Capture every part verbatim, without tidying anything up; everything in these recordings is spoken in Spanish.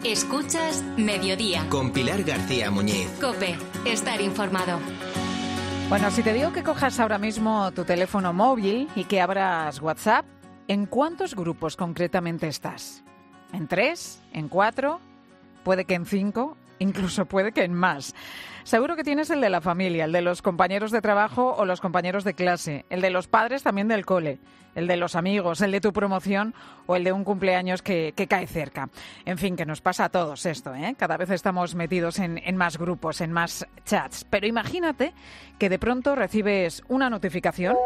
Escuchas Mediodía. Con Pilar García Muñiz. COPE. Estar informado. Bueno, si te digo que cojas ahora mismo tu teléfono móvil y que abras WhatsApp, ¿en cuántos grupos concretamente estás? ¿En tres? ¿En cuatro? ¿Puede que en cinco? Incluso puede que en más. Seguro que tienes el de la familia, el de los compañeros de trabajo o los compañeros de clase, el de los padres también del cole, el de los amigos, el de tu promoción o el de un cumpleaños que, que cae cerca. En fin, que nos pasa a todos esto, ¿eh? Cada vez estamos metidos en, en más grupos, en más chats. Pero imagínate que de pronto recibes una notificación,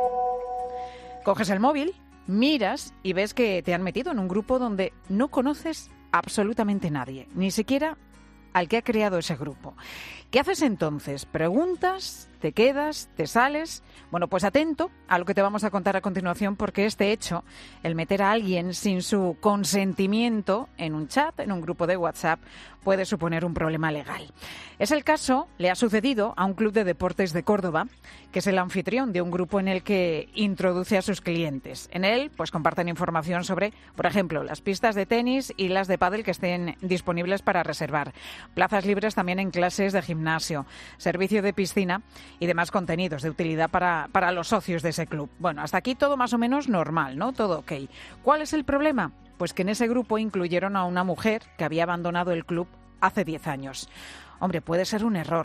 coges el móvil, miras y ves que te han metido en un grupo donde no conoces absolutamente nadie, ni siquiera al que ha creado ese grupo. ¿Qué haces entonces? ¿Preguntas? ¿Te quedas? ¿Te sales? Bueno, pues atento a lo que te vamos a contar a continuación, porque este hecho, el meter a alguien sin su consentimiento en un chat, en un grupo de WhatsApp, puede suponer un problema legal. Es el caso, le ha sucedido a un club de deportes de Córdoba, que es el anfitrión de un grupo en el que introduce a sus clientes. En él, pues comparten información sobre, por ejemplo, las pistas de tenis y las de pádel que estén disponibles para reservar, plazas libres también en clases de gimnasio, servicio de piscina y demás contenidos de utilidad para, para los socios de ese club. Bueno, hasta aquí todo más o menos normal, ¿no? Todo ok. ¿Cuál es el problema? Pues que en ese grupo incluyeron a una mujer que había abandonado el club hace diez años. Hombre, puede ser un error,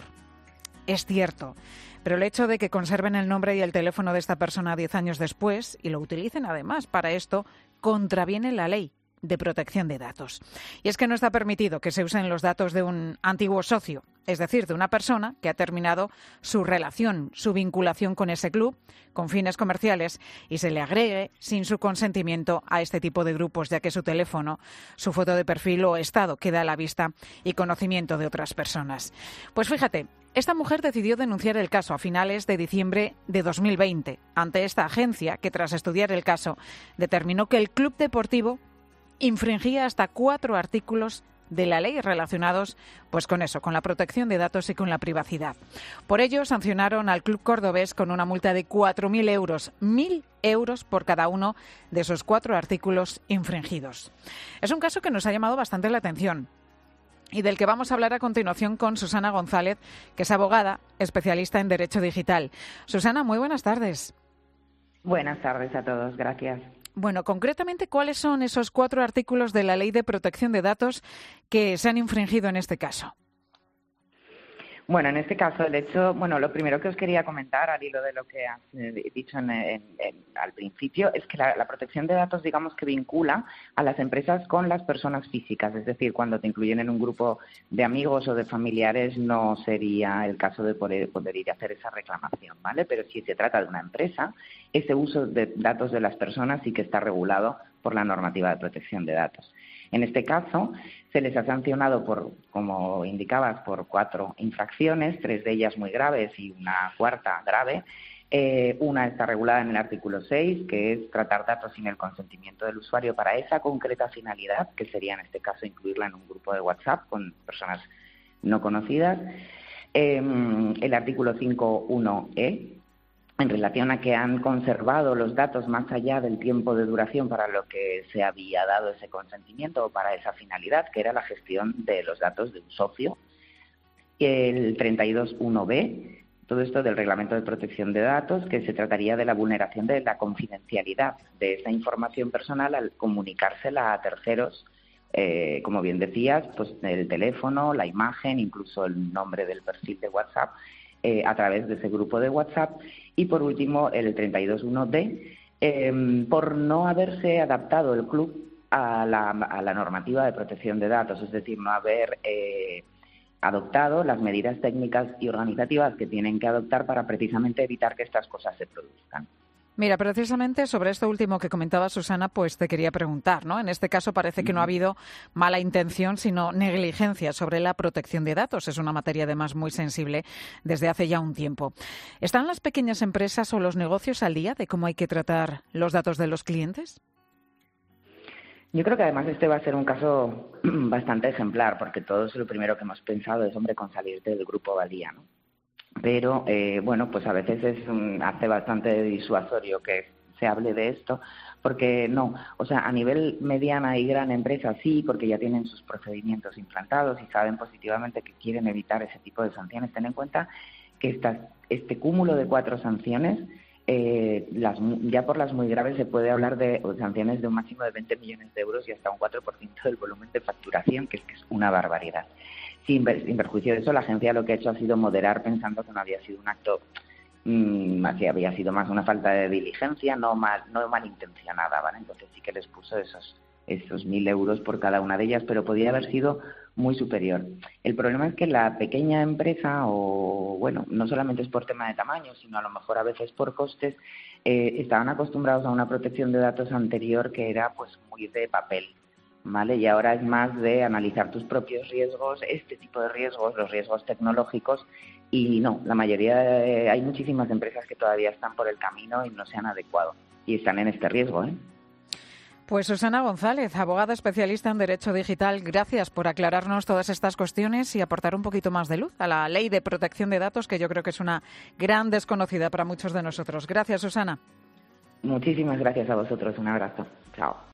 es cierto, pero el hecho de que conserven el nombre y el teléfono de esta persona diez años después y lo utilicen además para esto, contraviene la ley de protección de datos. Y es que no está permitido que se usen los datos de un antiguo socio, es decir, de una persona que ha terminado su relación, su vinculación con ese club, con fines comerciales, y se le agregue sin su consentimiento a este tipo de grupos, ya que su teléfono, su foto de perfil o estado queda a la vista y conocimiento de otras personas. Pues fíjate, esta mujer decidió denunciar el caso a finales de diciembre de dos mil veinte ante esta agencia que, tras estudiar el caso, determinó que el club deportivo infringía hasta cuatro artículos de la ley relacionados pues con eso, con la protección de datos y con la privacidad. Por ello, sancionaron al club cordobés con una multa de cuatro mil euros, mil euros por cada uno de esos cuatro artículos infringidos. Es un caso que nos ha llamado bastante la atención y del que vamos a hablar a continuación con Susana González, que es abogada, especialista en Derecho Digital. Susana, muy buenas tardes. Buenas tardes a todos, gracias. Bueno, concretamente, ¿cuáles son esos cuatro artículos de la Ley de Protección de Datos que se han infringido en este caso? Bueno, en este caso, el hecho, bueno, lo primero que os quería comentar al hilo de lo que has eh, dicho en, en, en, al principio es que la, la protección de datos, digamos que vincula a las empresas con las personas físicas, es decir, cuando te incluyen en un grupo de amigos o de familiares no sería el caso de poder, poder ir a hacer esa reclamación, ¿vale? Pero si se trata de una empresa, ese uso de datos de las personas sí que está regulado por la normativa de protección de datos. En este caso, se les ha sancionado, por, como indicabas, por cuatro infracciones, tres de ellas muy graves y una cuarta grave. Eh, una está regulada en el artículo seis, que es tratar datos sin el consentimiento del usuario para esa concreta finalidad, que sería en este caso incluirla en un grupo de WhatsApp con personas no conocidas. Eh, el artículo cinco punto uno e, en relación a que han conservado los datos más allá del tiempo de duración para lo que se había dado ese consentimiento o para esa finalidad, que era la gestión de los datos de un socio. El treinta y dos punto uno be, todo esto del Reglamento de Protección de Datos, que se trataría de la vulneración de la confidencialidad de esa información personal al comunicársela a terceros, eh, como bien decías, pues el teléfono, la imagen, incluso el nombre del perfil de WhatsApp, Eh, a través de ese grupo de WhatsApp. Y por último, el treinta y dos punto uno de, eh, por no haberse adaptado el club a la, a la normativa de protección de datos, es decir, no haber eh, adoptado las medidas técnicas y organizativas que tienen que adoptar para precisamente evitar que estas cosas se produzcan. Mira, precisamente sobre esto último que comentaba Susana, pues te quería preguntar, ¿no? En este caso parece que no ha habido mala intención, sino negligencia sobre la protección de datos. Es una materia además muy sensible desde hace ya un tiempo. ¿Están las pequeñas empresas o los negocios al día de cómo hay que tratar los datos de los clientes? Yo creo que además este va a ser un caso bastante ejemplar, porque todos lo primero que hemos pensado es, hombre, con salirte del grupo valía, ¿no? Pero, eh, bueno, pues a veces es un, hace bastante disuasorio que se hable de esto, porque no, o sea, a nivel mediana y gran empresa sí, porque ya tienen sus procedimientos implantados y saben positivamente que quieren evitar ese tipo de sanciones. Ten en cuenta que estas, este cúmulo de cuatro sanciones, eh, las, ya por las muy graves se puede hablar de sanciones de un máximo de veinte millones de euros y hasta un cuatro por ciento del volumen de facturación, que es que es una barbaridad. Sin, sin perjuicio de eso, la agencia lo que ha hecho ha sido moderar pensando que no había sido un acto, mmm, que había sido más una falta de diligencia, no mal, no malintencionada, ¿vale? Entonces sí que les puso esos esos mil euros por cada una de ellas, pero podía haber sido muy superior. El problema es que la pequeña empresa, o bueno, no solamente es por tema de tamaño, sino a lo mejor a veces por costes, eh, estaban acostumbrados a una protección de datos anterior que era pues muy de papel, ¿vale? Y ahora es más de analizar tus propios riesgos, este tipo de riesgos, los riesgos tecnológicos, y no, la mayoría, de, hay muchísimas empresas que todavía están por el camino y no se han adecuado, y están en este riesgo, ¿eh? Pues Susana González, abogada especialista en Derecho Digital, gracias por aclararnos todas estas cuestiones y aportar un poquito más de luz a la Ley de Protección de Datos, que yo creo que es una gran desconocida para muchos de nosotros. Gracias, Susana. Muchísimas gracias a vosotros. Un abrazo. Chao.